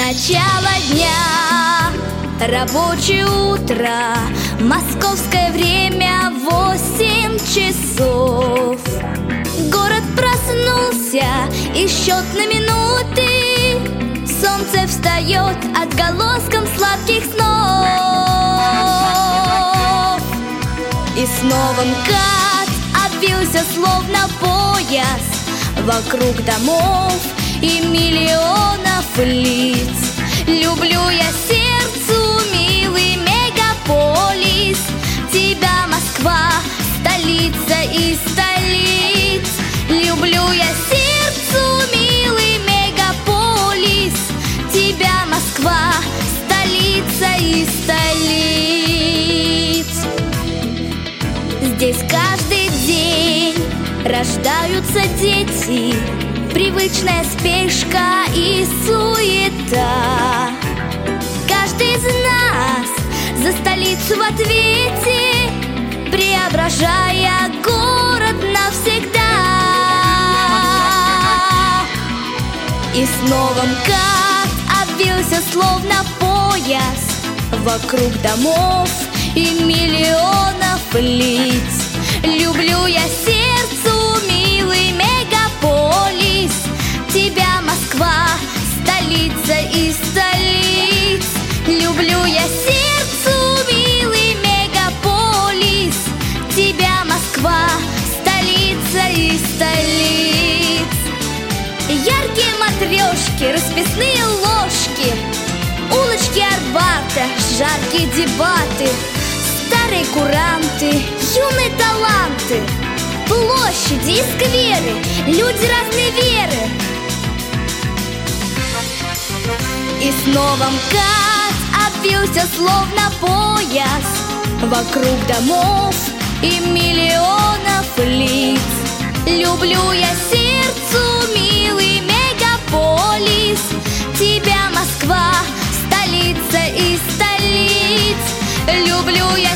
Начало дня, рабочее утро, московское время 8 часов. Город проснулся и счет на минуты, солнце встает отголоском сладких снов. И снова МКАД обвился словно пояс вокруг домов и миллионов лиц. Люблю я сердцу милый мегаполис, тебя, Москва, столица из столиц. Люблю я сердцу милый мегаполис, тебя, Москва, столица из столиц. Здесь каждый день рождаются дети, привычная спешка и суета. Каждый из нас за столицу в ответе, преображая город навсегда. И снова МКАД обвился словно пояс вокруг домов и миллионов лиц. Люблю я сердцу милый мегаполис, тебя, Москва, столица из столиц. Люблю я сердцу милый мегаполис, тебя, Москва, столица из столиц. Яркие матрешки, расписные ложки, улочки Арбата, жаркие дебаты, старые куранты, юные таланты, площади и скверы, люди разной веры. И снова МКАД обвился словно пояс вокруг домов и миллионов лиц. Люблю я сердцу милый мегаполис, тебя, Москва, столица из столиц. Люблю я